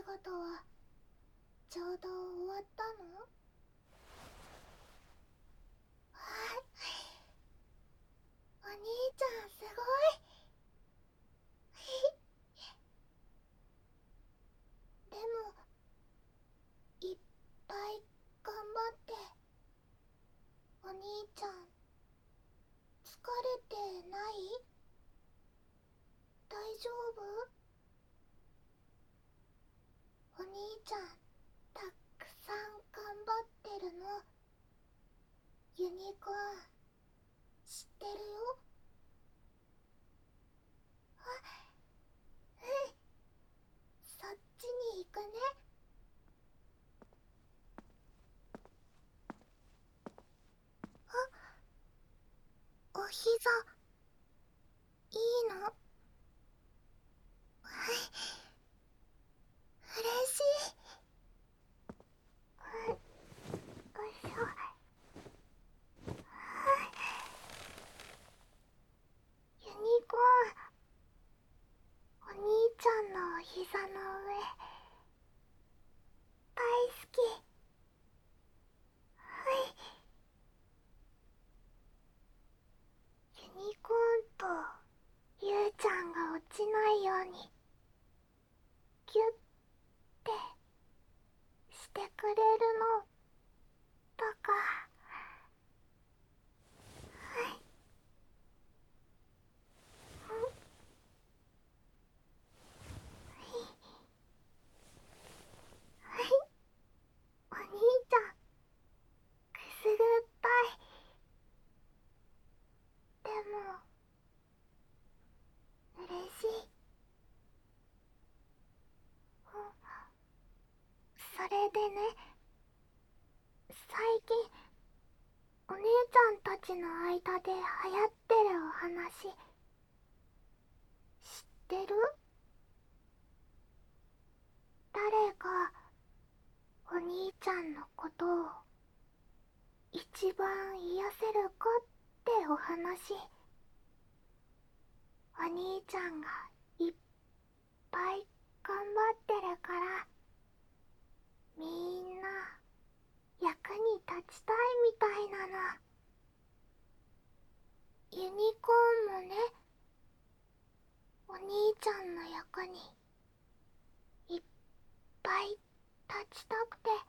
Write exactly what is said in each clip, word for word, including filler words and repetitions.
事はちょうど終わったの？お兄ちゃんすごい。でもいっぱい頑張って。お兄ちゃん疲れてない？大丈夫？お兄ちゃんたくさん頑張ってるの。ユニコーン知ってるよ。あ、うん。そっちに行くね。あ、お膝いいの？嬉しい。うん、よいしょ。ユニコーン、お兄ちゃんのお膝の上大好き。はい。ユニコーンとユウちゃんが落ちないようにギュッてしてくれるのとか。はい。うん。はい。お兄ちゃんくすぐったい。でも嬉しい。うん。それでね、最近お姉ちゃんたちの間で流行ってるお話知ってる？誰がお兄ちゃんのことを一番癒せるかってお話。お兄ちゃんがいっぱい頑張ってるからみんな役に立ちたいみたいなの。ユニコーンもね、お兄ちゃんの役にいっぱい立ちたくて。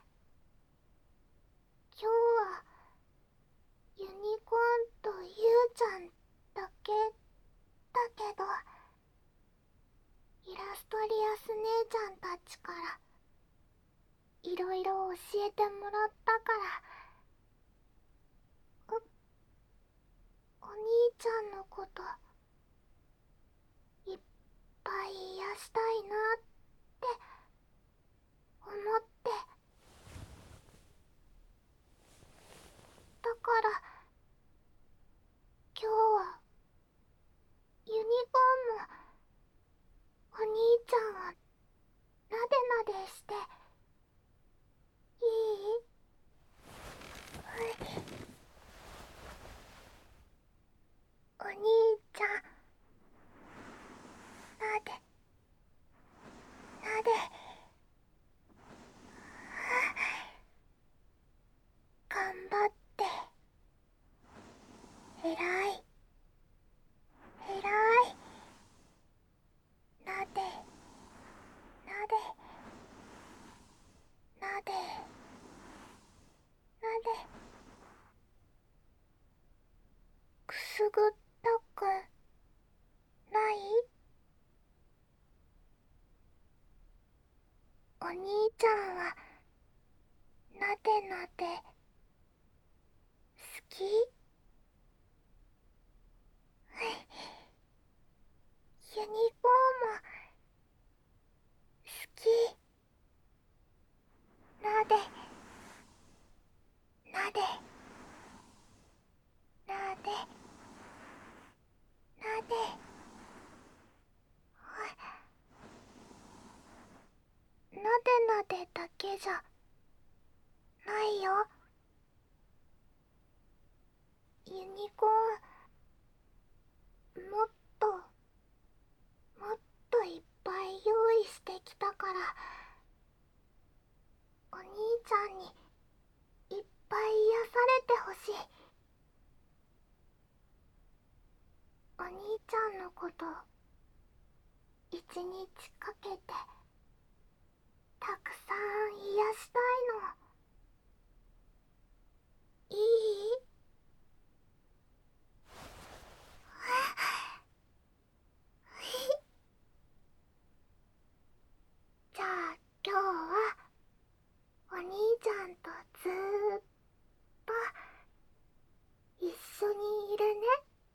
今日はユニコーンとユウちゃんだけだけど、イラストリアス姉ちゃんたちからいろいろ教えてもらったから、うお兄ちゃんのこといっぱい癒したいなって思って。だから今日はユニコーンもお兄ちゃんをなでなでしていい？お兄ちゃんなでなで。頑張ってえらいえらい。なでなでなでなで。くすぐったくない？お兄ちゃんはなでなで好き？ユニコーンも好き。なでなでなでなで。なでなでだけじゃないよ。ユニコーンもっともっといっぱい用意してきたからんのこと一日かけてたくさん癒したいの。いい？じゃあ今日はお兄ちゃんとずーっと一緒にいるね。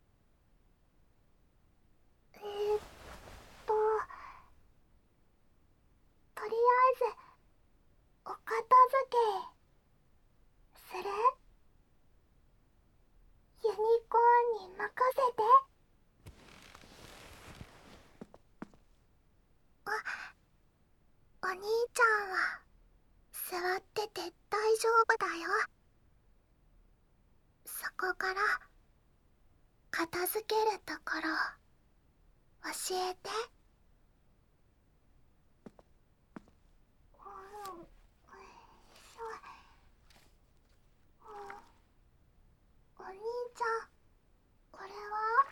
えーっととりあえずお片付けする？ユニコーンに任せて。お、お兄ちゃんは座ってて大丈夫だよ。そこから片付けるところ教えて。うん、よいしょ。お兄ちゃん、これは？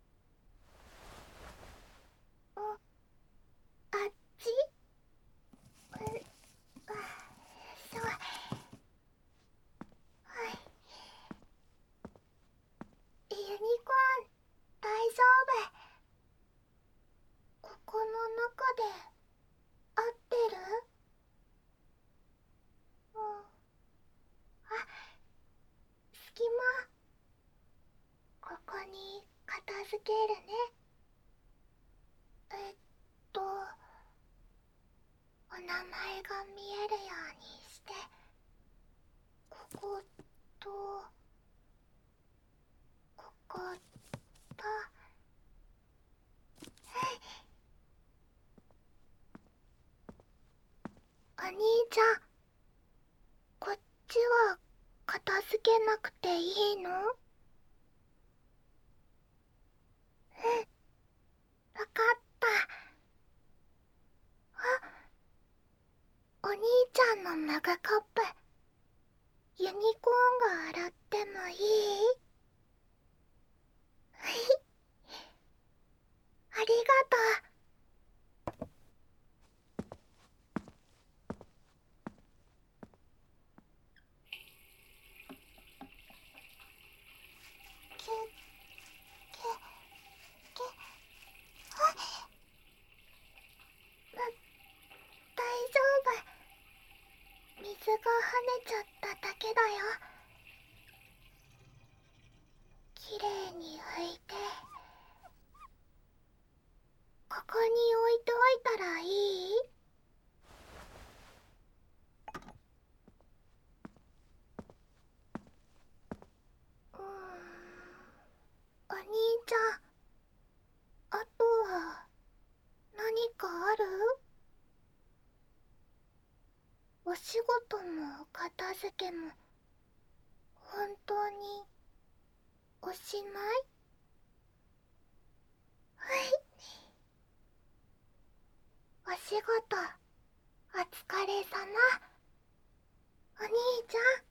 お、あっち？う、う、よいしょ。はい。ユニコーン、大丈夫。ここの中で合ってる？うん。あ、隙間。ここに片付けるね。えっと、お名前が見えるようにして、ここと、ここと、お兄ちゃん、こっちは片付けなくていいの？うん、わかった。あ、お兄ちゃんのマグカップ、ユニコーンが洗ってもいい？ありがとう。キュッキュッキュッ。あ、だ、大丈夫。水が跳ねちゃっただけだよ。きれいに拭いて、ここに置いておいたらいい？うーん、お兄ちゃん、あとは何かある？お仕事も片付けも本当におしまい？はい。お仕事お疲れさま。お兄ちゃん、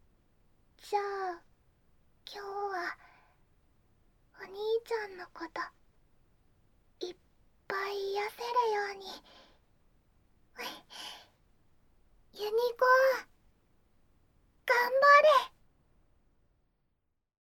じゃあ今日はお兄ちゃんのこと